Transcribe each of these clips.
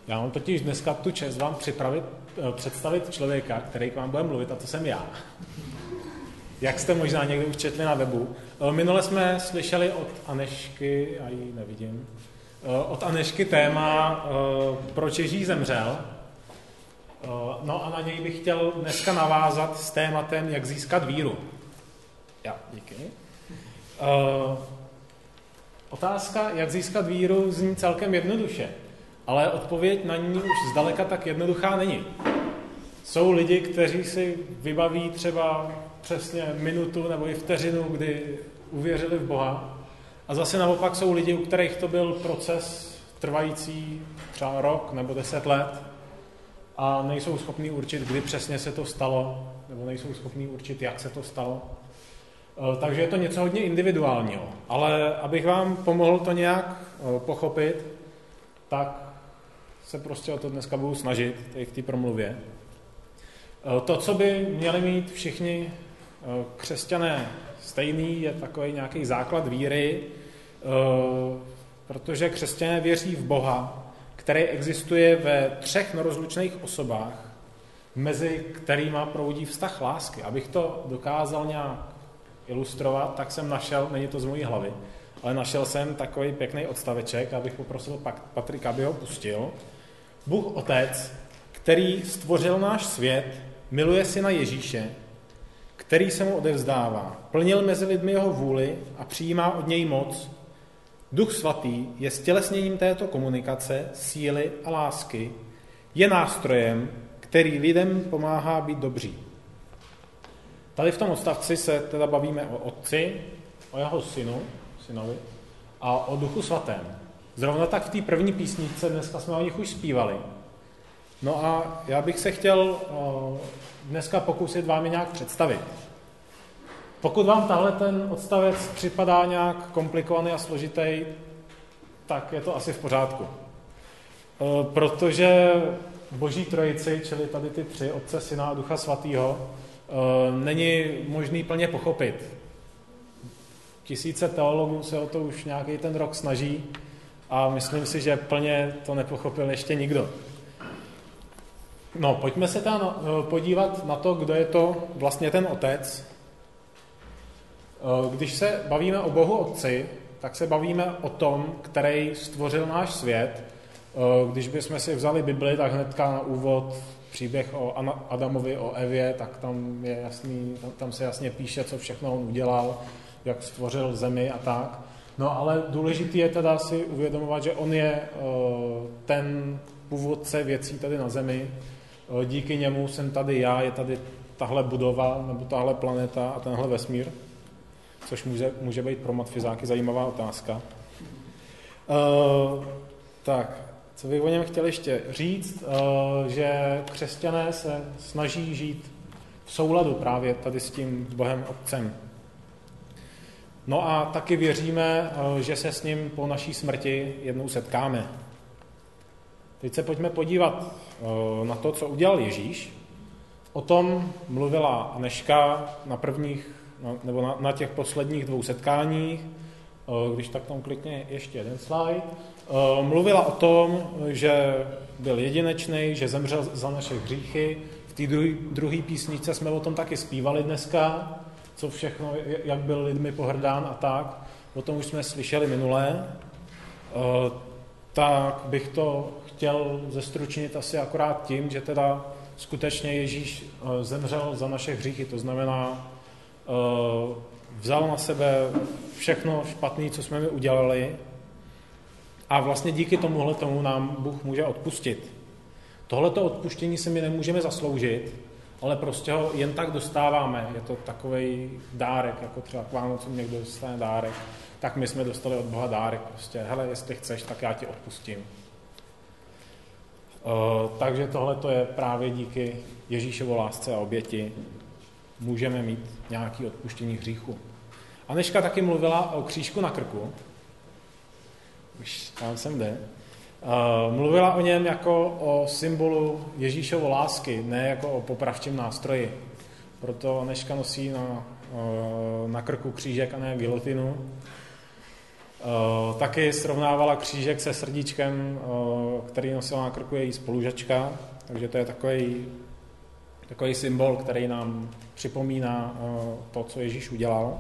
Já mám totiž dneska tu čest vám představit člověka, který k vám bude mluvit, a to jsem já. Jak jste možná někdy už četli na webu. Minule jsme slyšeli od Anešky, já ji nevidím, od Anešky téma Proč Ježíš zemřel. No a na něj bych chtěl dneska navázat s tématem, jak získat víru. Já, díky. Otázka, jak získat víru, zní celkem jednoduše, ale odpověď na ní už zdaleka tak jednoduchá není. Jsou lidi, kteří si vybaví třeba přesně minutu nebo i vteřinu, kdy uvěřili v Boha, a zase naopak jsou lidi, u kterých to byl proces trvající třeba rok nebo 10 let a nejsou schopní určit, kdy přesně se to stalo, nebo nejsou schopní určit, jak se to stalo. Takže je to něco hodně individuálního. Ale abych vám pomohl to nějak pochopit, tak se prostě o to dneska budu snažit, tady v té promluvě. To, co by měli mít všichni křesťané stejný, je takový nějaký základ víry, protože křesťané věří v Boha, který existuje ve 3 nerozlučných osobách, mezi kterými proudí vztah lásky. Abych to dokázal nějak ilustrovat, tak jsem našel, není to z mojí hlavy, ale našel jsem takový pěkný odstaveček, abych poprosil Patrika, aby ho pustil. Bůh Otec, který stvořil náš svět, miluje syna Ježíše, který se mu odevzdává, plnil mezi lidmi jeho vůli a přijímá od něj moc. Duch Svatý je stělesněním této komunikace, síly a lásky, je nástrojem, který lidem pomáhá být dobří. Tady v tom odstavci se teda bavíme o Otci, o jeho synovi a o Duchu Svatém. Zrovna tak v té první písničce, dneska jsme o nich už zpívali. No a já bych se chtěl dneska pokusit vám je nějak představit. Pokud vám tahle ten odstavec připadá nějak komplikovaný a složitý, tak je to asi v pořádku. Protože Boží trojici, čili tady ty 3, Otce, Syna a Ducha Svatýho, není možný plně pochopit. Tisíce teologů se o to už nějaký ten rok snaží a myslím si, že plně to nepochopil ještě nikdo. No, pojďme se tam podívat na to, kdo je to vlastně ten Otec. Když se bavíme o Bohu Otci, tak se bavíme o tom, který stvořil náš svět. Když bychom si vzali Bibli, tak hnedka na úvod příběh o Adamovi, o Evě, tak tam se jasně píše, co všechno on udělal, jak stvořil zemi a tak. No ale důležitý je teda si uvědomovat, že on je ten původce věcí tady na zemi. Díky němu jsem tady já, je tady tahle budova, nebo tahle planeta a tenhle vesmír, což může být pro matfizáky zajímavá otázka. Tak, co bych o něm chtěl ještě říct, že křesťané se snaží žít v souladu právě tady s tím Bohem Otcem. No a taky věříme, že se s ním po naší smrti jednou setkáme. Teď se pojďme podívat na to, co udělal Ježíš. O tom mluvila Aneška na těch posledních 2 setkáních. Když tak tam klikně ještě jeden slide. Mluvila o tom, že byl jedinečný, že zemřel za naše hříchy. V té druhé písničce jsme o tom taky zpívali dneska, co všechno, jak byl lidmi pohrdán a tak. O tom už jsme slyšeli minulé. Tak bych to chtěl zestručnit asi akorát tím, že teda skutečně Ježíš zemřel za naše hříchy. To znamená, vzal na sebe všechno špatné, co jsme mi udělali, a vlastně díky tomu nám Bůh může odpustit. Tohleto odpuštění si my nemůžeme zasloužit, ale prostě ho jen tak dostáváme. Je to takovej dárek, jako třeba k Vánocům někdo dostane dárek, tak my jsme dostali od Boha dárek. Prostě, hele, jestli chceš, tak já ti odpustím. Takže tohleto je právě díky Ježíšovo lásce a oběti můžeme mít nějaké odpuštění hříchu. Aneška taky mluvila o křížku na krku. Už tam sem jde. Mluvila o něm jako o symbolu Ježíšovo lásky, ne jako o popravčím nástroji. Proto Aneška nosí na krku křížek a ne gilotinu. Taky srovnávala křížek se srdíčkem, který nosila na krku její spolužačka, takže to je takový symbol, který nám připomíná to, co Ježíš udělal.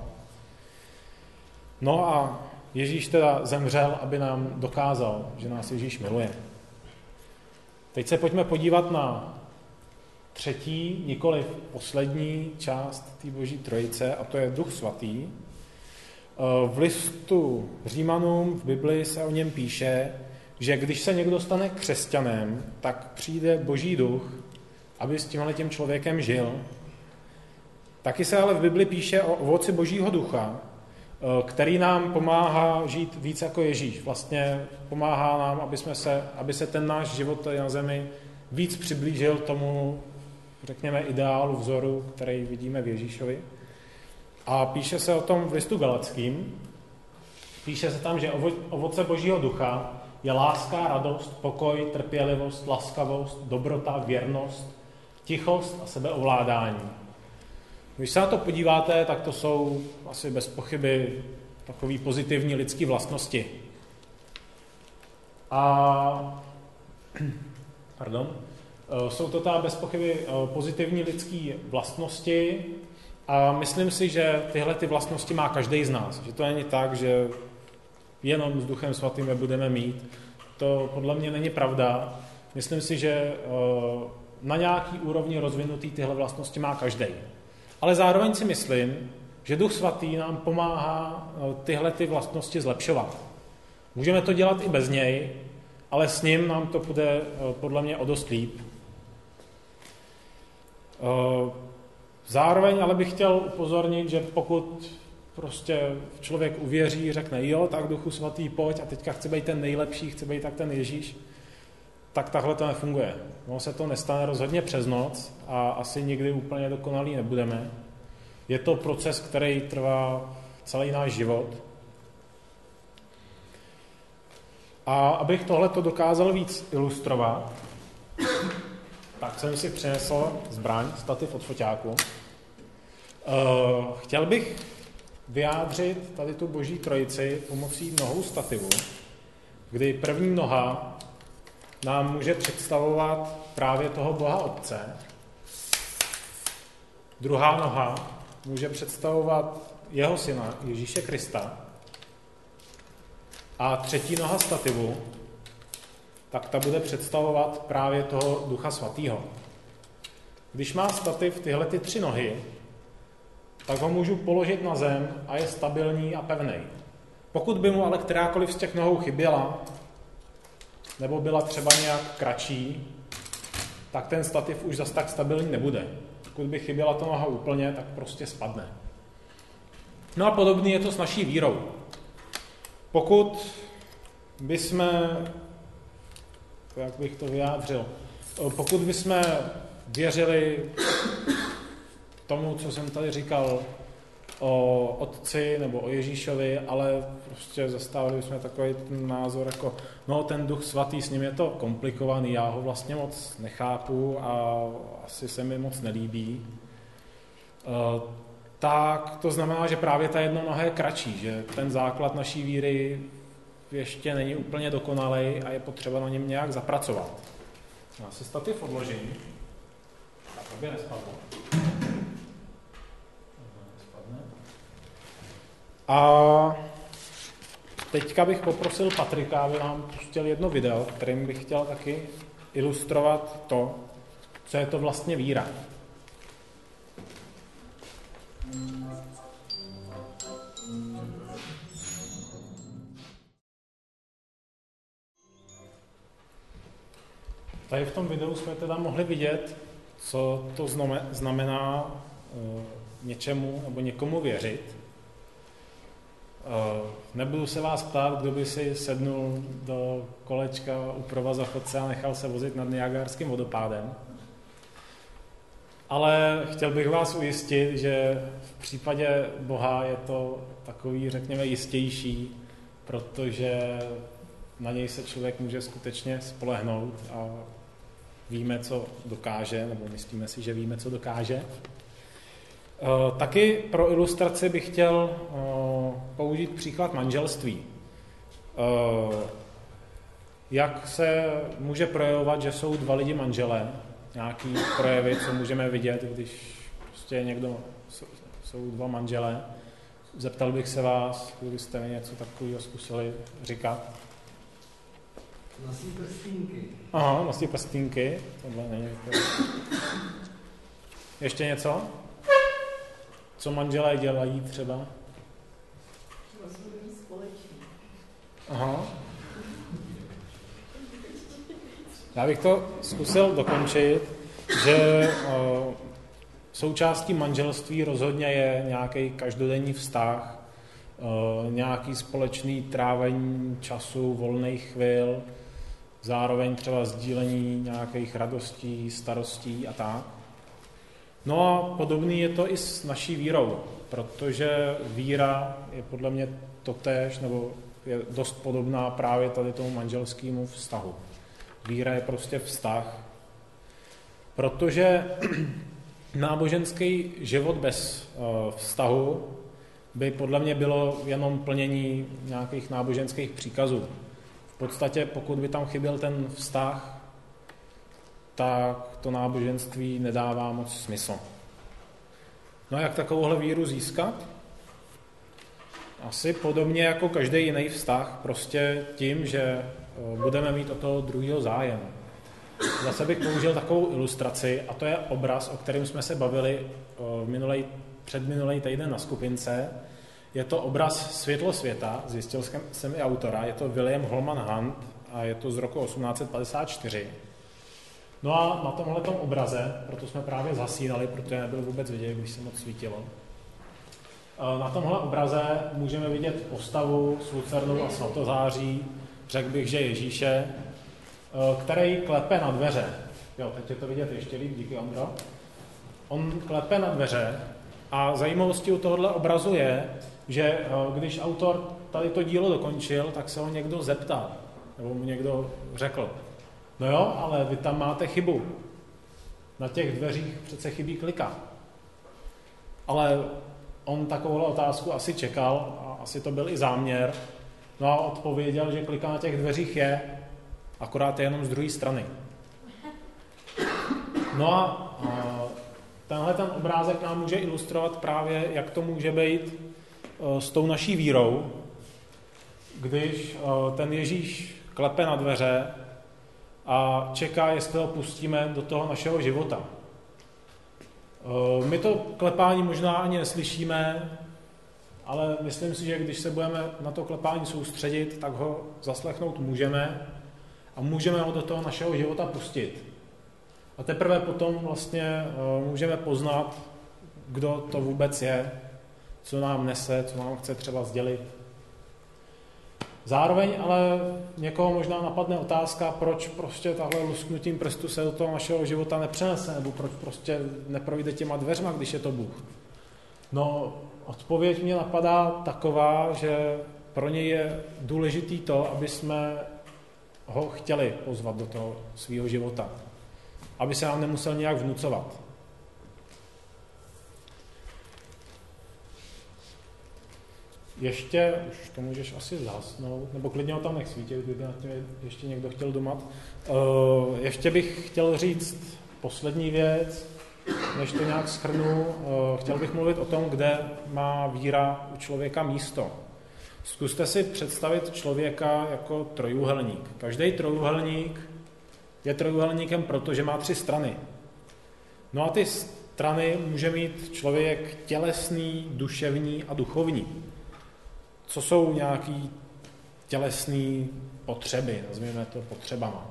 No a Ježíš teda zemřel, aby nám dokázal, že nás Ježíš miluje. Teď se pojďme podívat na třetí, nikoli poslední část té Boží trojice, a to je Duch Svatý. V listu Římanům v Bibli se o něm píše, že když se někdo stane křesťanem, tak přijde Boží duch, aby s tímhletím člověkem žil. Taky se ale v Bibli píše o ovoci Božího ducha, který nám pomáhá žít víc jako Ježíš. Vlastně pomáhá nám, aby se ten náš život tady na zemi víc přiblížil tomu, řekněme, ideálu, vzoru, který vidíme v Ježíšovi. A píše se o tom v listu Galackým. Píše se tam, že ovoce Božího ducha je láska, radost, pokoj, trpělivost, laskavost, dobrota, věrnost, tichost a sebeovládání. Když se na to podíváte, tak to jsou asi bez pochyby takové pozitivní lidské vlastnosti. Jsou to ta bez pochyby pozitivní lidské vlastnosti a myslím si, že tyhle ty vlastnosti má každý z nás. Že to není tak, že jenom s Duchem Svatým je budeme mít. To podle mě není pravda. Myslím si, že na nějaký úrovni rozvinutý tyhle vlastnosti má každý. Ale zároveň si myslím, že Duch Svatý nám pomáhá tyhle ty vlastnosti zlepšovat. Můžeme to dělat i bez něj, ale s ním nám to půjde podle mě o dost líp. Zároveň ale bych chtěl upozornit, že pokud prostě člověk uvěří, řekne jo, tak Duchu Svatý pojď a teďka chci být ten nejlepší, chci být tak ten Ježíš, tak takhle to nefunguje. No, se to nestane rozhodně přes noc a asi nikdy úplně dokonalý nebudeme. Je to proces, který trvá celý náš život. A abych tohleto dokázal víc ilustrovat, tak jsem si přinesl zbraň, stativ od foťáku. Chtěl bych vyjádřit tady tu Boží trojici pomocí nohou stativu, kdy první noha nám může představovat právě toho Boha Otce. Druhá noha může představovat jeho syna, Ježíše Krista. A třetí noha stativu, tak ta bude představovat právě toho Ducha Svatýho. Když má stativ tyhle ty tři nohy, tak ho můžu položit na zem a je stabilní a pevný. Pokud by mu ale kterákoliv z těch nohou chyběla, nebo byla třeba nějak kratší, tak ten stativ už zas tak stabilní nebude. Pokud by chyběla ta noha úplně, tak prostě spadne. No a podobně je to s naší vírou. Pokud bychom, jak bych to vyjádřil, pokud bychom věřili tomu, co jsem tady říkal o Otci nebo o Ježíšovi, ale prostě zastávali bychom takový ten názor jako, no ten Duch Svatý, s ním je to komplikovaný, já ho vlastně moc nechápu a asi se mi moc nelíbí, tak to znamená, že právě ta jedna noha je kratší, že ten základ naší víry ještě není úplně dokonalý a je potřeba na něm nějak zapracovat. Já si stativ odložím, tak aby nespadlo. A teďka bych poprosil Patrika, aby nám pustil jedno video, kterým bych chtěl taky ilustrovat to, co je to vlastně víra. Tady v tom videu jsme teda mohli vidět, co to znamená něčemu nebo někomu věřit. Nebudu se vás ptát, kdo by si sednul do kolečka u provaza chodce a nechal se vozit nad Niagarským vodopádem. Ale chtěl bych vás ujistit, že v případě Boha je to takový, řekněme, jistější, protože na něj se člověk může skutečně spolehnout a víme, co dokáže, nebo myslíme si, že víme, co dokáže. Taky pro ilustraci bych chtěl použít příklad manželství. Jak se může projevovat, že jsou dva lidi manželé, nějaký projevy, co můžeme vidět, když prostě někdo, jsou dva manželé. Zeptal bych se vás, kdybyste mi něco takového zkusili říkat. Nosí prstínky. Aha, nosí prstínky. Tohle není. Ještě něco? Co manželé dělají třeba? Rozhodují společně. Aha. Já bych to zkusil dokončit, že součástí manželství rozhodně je nějaký každodenní vztah, nějaký společný trávení času, volných chvil, zároveň třeba sdílení nějakých radostí, starostí a tak. No a podobný je to i s naší vírou, protože víra je podle mě totéž, nebo je dost podobná právě tady tomu manželskému vztahu. Víra je prostě vztah, protože náboženský život bez vztahu by podle mě bylo jenom plnění nějakých náboženských příkazů. V podstatě, pokud by tam chyběl ten vztah, tak to náboženství nedává moc smysl. No a jak takovouhle víru získat? Asi podobně jako každý jiný vztah, prostě tím, že budeme mít o toho druhého zájem. Zase bych použil takovou ilustraci, a to je obraz, o kterém jsme se bavili předminulý týden na skupince. Je to obraz Světlo světa, zjistil jsem i autora, je to William Holman Hunt a je to z roku 1854. No a na tomhletom obraze, proto jsme právě zasínali, protože nebyl vůbec vidět, když se moc svítilo. Na tomhle obraze můžeme vidět postavu s lucernou a svatozáří, řekl bych, že Ježíše, který klepe na dveře. Jo, teď je to vidět ještě líp, díky Ondro. On klepe na dveře a zajímavostí u tohohle obrazu je, že když autor tady to dílo dokončil, tak se ho někdo zeptal, nebo mu někdo řekl, no jo, ale vy tam máte chybu. Na těch dveřích přece chybí klika. Ale on takovouhle otázku asi čekal a asi to byl i záměr. No a odpověděl, že klika na těch dveřích je, akorát je jenom z druhé strany. No a tenhle ten obrázek nám může ilustrovat právě, jak to může být s tou naší vírou, když ten Ježíš klepe na dveře a čeká, jestli ho pustíme do toho našeho života. My to klepání možná ani neslyšíme, ale myslím si, že když se budeme na to klepání soustředit, tak ho zaslechnout můžeme a můžeme ho do toho našeho života pustit. A teprve potom vlastně můžeme poznat, kdo to vůbec je, co nám nese, co nám chce třeba sdělit. Zároveň ale někoho možná napadne otázka, proč prostě tahle lusknutím prstu se do toho našeho života nepřenese, nebo proč prostě neprojde těma dveřma, když je to Bůh. No, odpověď mě napadá taková, že pro něj je důležitý to, aby jsme ho chtěli pozvat do toho svého života. Aby se nám nemusel nějak vnucovat. Ještě, už to můžeš asi zhasnout, nebo klidně ho tam nech svítit, kdyby na tím ještě někdo chtěl dumat. Ještě bych chtěl říct poslední věc, než to nějak shrnu. Chtěl bych mluvit o tom, kde má víra u člověka místo. Zkuste si představit člověka jako trojúhelník. Každý trojúhelník je trojúhelníkem, protože má 3 strany. No a ty strany může mít člověk tělesný, duševní a duchovní. Co jsou nějaký tělesné potřeby, nazvěme to potřebama?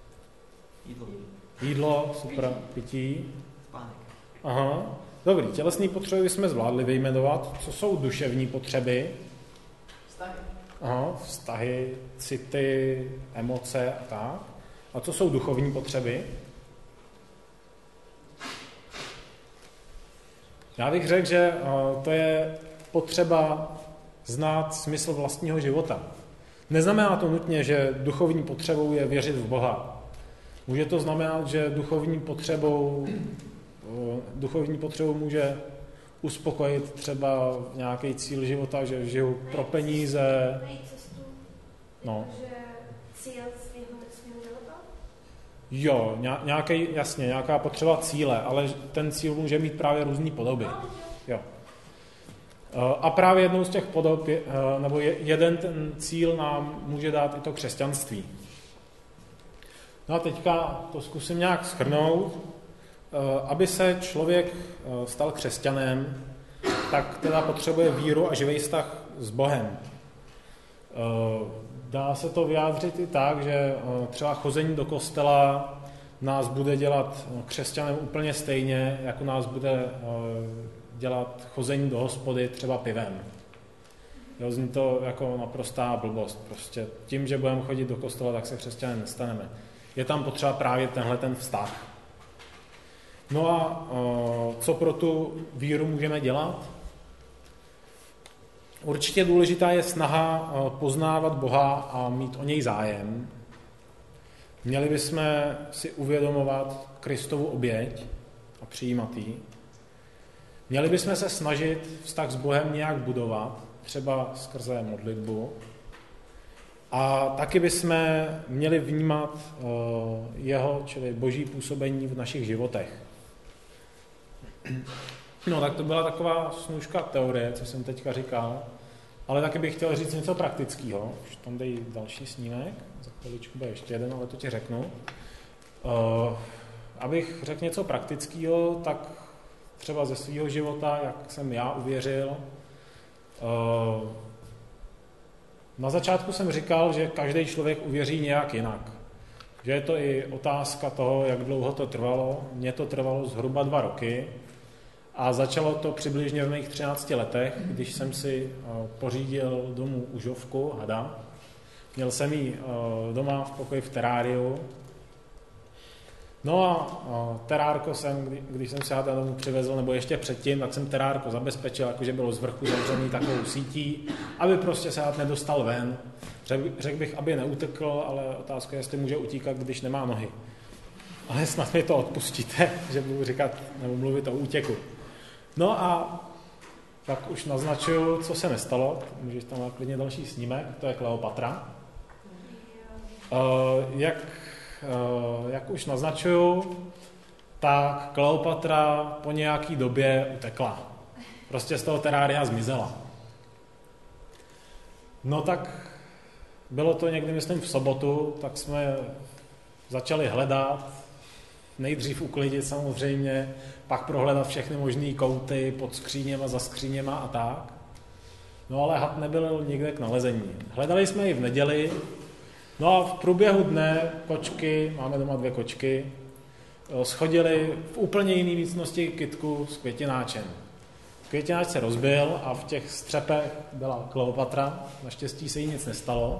Jídlo, super, pití. Spánek. Aha, dobrý, tělesné potřeby jsme zvládli vyjmenovat. Co jsou duševní potřeby? Vztahy. Aha, vztahy, city, emoce a tak. A co jsou duchovní potřeby? Já bych řekl, že to je potřeba znát smysl vlastního života. Neznamená to nutně, že duchovní potřebou je věřit v Boha. Může to znamenat, že duchovní potřebou může uspokojit třeba nějaký cíl života, že žiju pro peníze, No. Že cíl svého života? Jo, nějaká potřeba cíle, ale ten cíl může mít právě různý podoby. Jo. A právě jednou z těch podob, nebo jeden ten cíl nám může dát i to křesťanství. No a teďka to zkusím nějak shrnout. Aby se člověk stal křesťanem, tak teda potřebuje víru a živý vztah s Bohem. Dá se to vyjádřit i tak, že třeba chození do kostela nás bude dělat křesťanem úplně stejně, jako nás bude dělat chození do hospody třeba pivem. Jo, zní to jako naprostá blbost. Prostě tím, že budeme chodit do kostela, tak se křesťanem nestaneme. Je tam potřeba právě tenhle ten vztah. No a co pro tu víru můžeme dělat? Určitě důležitá je snaha poznávat Boha a mít o něj zájem. Měli bychom si uvědomovat Kristovu oběť a přijímat ji. Měli bychom se snažit vztah s Bohem nějak budovat, třeba skrze modlitbu. A taky bychom měli vnímat jeho, čili Boží působení v našich životech. No, tak to byla taková snůžka teorie, co jsem teďka říkal, ale taky bych chtěl říct něco praktického. Už tam dej další snímek, za chviličku bude ještě jeden, ale to ti řeknu. Abych řekl něco praktického, tak třeba ze svého života, jak jsem já uvěřil. Na začátku jsem říkal, že každý člověk uvěří nějak jinak. Že je to i otázka toho, jak dlouho to trvalo. Mně to trvalo zhruba 2 roky a začalo to přibližně v mých 13 letech, když jsem si pořídil domů užovku, hada. Měl jsem ji doma v pokoji v teráriu. No a terárko jsem, když jsem si hada domů přivezl, nebo ještě předtím, tak jsem terárko zabezpečil, jakože bylo z vrchu zavřený takovou sítí, aby prostě se had nedostal ven. Řekl bych, aby neutekl, ale otázka je, jestli může utíkat, když nemá nohy. Ale snad mi to odpustíte, že budu říkat nebo mluvit o útěku. No a tak už naznačuju, co se nestalo. Můžeš tam dát klidně další snímek, to je Kleopatra. Jak už naznačuju, tak Kleopatra po nějaký době utekla. Prostě z toho terária zmizela. No tak bylo to někdy, myslím, v sobotu, tak jsme začali hledat, nejdřív uklidit samozřejmě, pak prohledat všechny možné kouty pod skříněma, za skříněma a tak. No ale had nebyl nikde k nalezení. Hledali jsme ji v neděli, no a v průběhu dne kočky, máme doma 2 kočky, schodili v úplně jiné místnosti kytku s květináčem. Květináč se rozbil a v těch střepech byla Kleopatra, naštěstí se jí nic nestalo.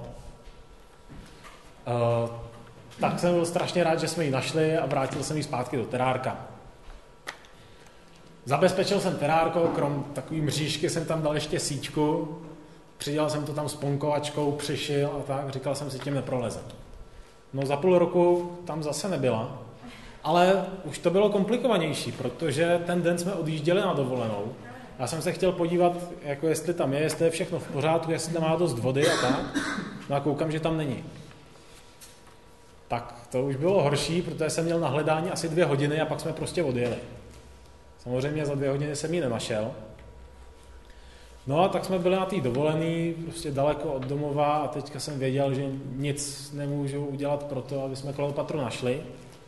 Tak jsem byl strašně rád, že jsme ji našli a vrátil jsem ji zpátky do terárka. Zabezpečil jsem terárko, krom takový mřížky jsem tam dal ještě síťku, přidělal jsem to tam s ponkovačkou, přišil a tak, říkal jsem si, tím neproleze. No za půl roku tam zase nebyla, ale už to bylo komplikovanější, protože ten den jsme odjížděli na dovolenou. Já jsem se chtěl podívat, jako jestli tam je, jestli je všechno v pořádku, jestli tam má dost vody a tak. No a koukám, že tam není. Tak to už bylo horší, protože jsem měl na hledání asi 2 hodiny a pak jsme prostě odjeli. Samozřejmě za 2 hodiny jsem ji nenašel. No a tak jsme byli na té dovolený, prostě daleko od domova a teďka jsem věděl, že nic nemůžu udělat pro to, aby jsme Kleopatru našli.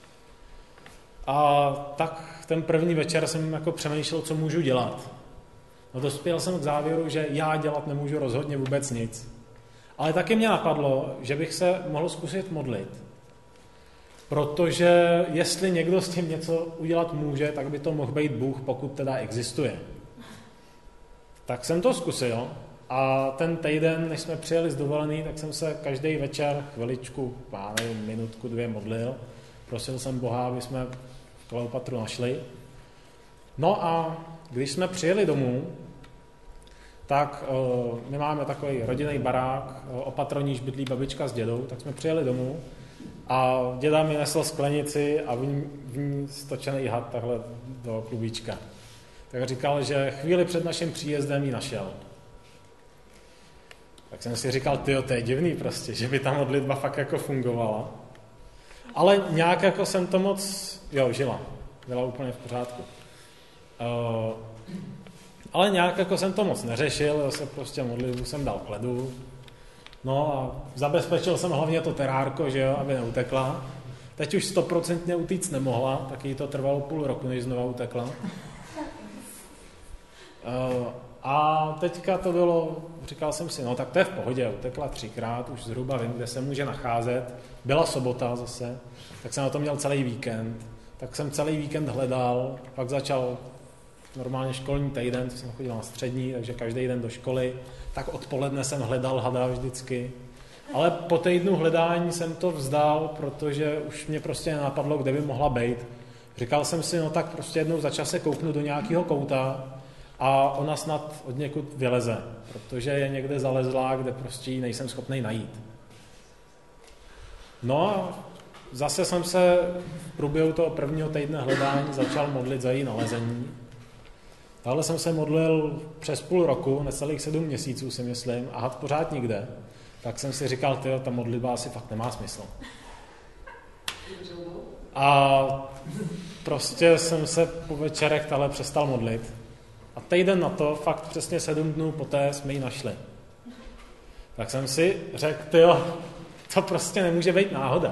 A tak ten první večer jsem jako přemýšlel, co můžu dělat. No dospěl jsem k závěru, že já dělat nemůžu rozhodně vůbec nic. Ale taky mě napadlo, že bych se mohl zkusit modlit. Protože jestli někdo s tím něco udělat může, tak by to mohl být Bůh, pokud teda existuje. Tak jsem to zkusil a ten týden, než jsme přijeli z dovolený, tak jsem se každý večer chviličku, minutku, 2 modlil. Prosil jsem Boha, aby jsme Kleopatru našli. No a když jsme přijeli domů, tak my máme takový rodinný barák, opatroníž bydlí babička s dědou, tak jsme přijeli domů a děda mi nesl sklenici a v ní stočený had takhle do klubíčka. Tak říkal, že chvíli před naším příjezdem ji našel. Tak jsem si říkal, tyjo, to je divný prostě, že by ta modlitba fakt jako fungovala. Ale nějak jako jsem to moc, žila. Byla úplně v pořádku. Ale nějak jako jsem to moc neřešil, zase prostě modlitbu jsem dal k ledu. No a zabezpečil jsem hlavně to terárko, že jo, aby neutekla. Teď už 100% utíct nemohla, tak jí to trvalo půl roku, než znova utekla. A teďka to bylo, říkal jsem si, no tak to je v pohodě, utekla 3krát, už zhruba vím, kde se může nacházet. Byla sobota zase, tak jsem na to měl celý víkend. Tak jsem celý víkend hledal, pak začal normálně školní týden, co jsem chodil na střední, takže každý den do školy. Tak odpoledne jsem hledal vždycky. Ale po týdnu hledání jsem to vzdal, protože už mě prostě nenapadlo, kde by mohla být. Říkal jsem si, no tak prostě jednou za čas se kouknu do nějakého kouta a ona snad od někud vyleze, protože je někde zalezlá, kde prostě ji nejsem schopný najít. No a zase jsem se v průběhu toho prvního týdne hledání začal modlit za její nalezení. Tahle jsem se modlil přes půl roku, necelých 7 měsíců si myslím, a pořád nikde. Tak jsem si říkal, tyjo, ta modlitba asi fakt nemá smysl. A prostě jsem se po večerech tahle přestal modlit. A týden na to, fakt přesně 7 dnů poté jsme ji našli. Tak jsem si řekl, tyjo, to prostě nemůže být náhoda.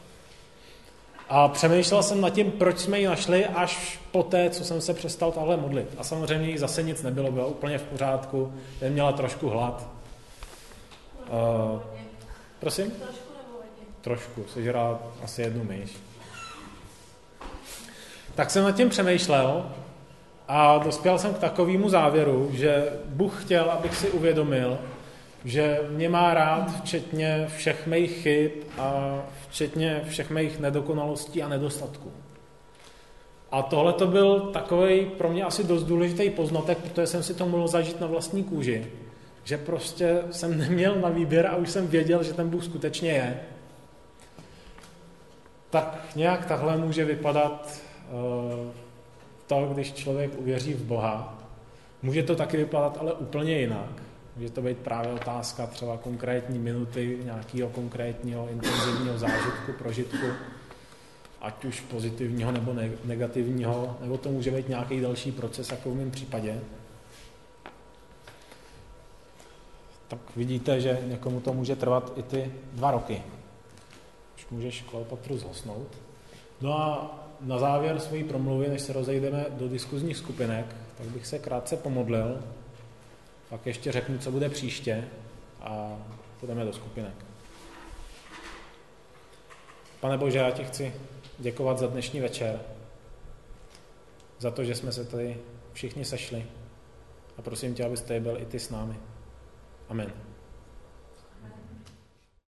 A přemýšlel jsem nad tím, proč jsme ji našli až poté, co jsem se přestal tahle modlit. A samozřejmě jí zase nic nebylo, byla úplně v pořádku, jen měla trošku hlad. Prosím? Trošku nebo hodně? Trošku, sežrala asi 1 myš. Tak jsem nad tím přemýšlel a dospěl jsem k takovému závěru, že Bůh chtěl, abych si uvědomil, že mě má rád včetně všech mých chyb a včetně všech mých nedokonalostí a nedostatků. A tohle to byl takovej pro mě asi dost důležitý poznatek, protože jsem si to mohl zažít na vlastní kůži, že prostě jsem neměl na výběr a už jsem věděl, že ten Bůh skutečně je. Tak nějak takhle může vypadat to, když člověk uvěří v Boha. Může to taky vypadat ale úplně jinak. Může to být právě otázka třeba konkrétní minuty, nějakého konkrétního intenzivního zážitku, prožitku, ať už pozitivního nebo negativního, nebo to může být nějaký další proces, jako v mém případě. Tak vidíte, že někomu to může trvat i ty 2 roky. Už můžeš Kleopatru zhasnout. No a na závěr své promluvy, než se rozejdeme do diskuzních skupinek, tak bych se krátce pomodlil, pak ještě řeknu, co bude příště a půjdeme do skupinek. Pane Bože, já ti chci děkovat za dnešní večer, za to, že jsme se tady všichni sešli a prosím tě, abys tady byl i ty s námi. Amen.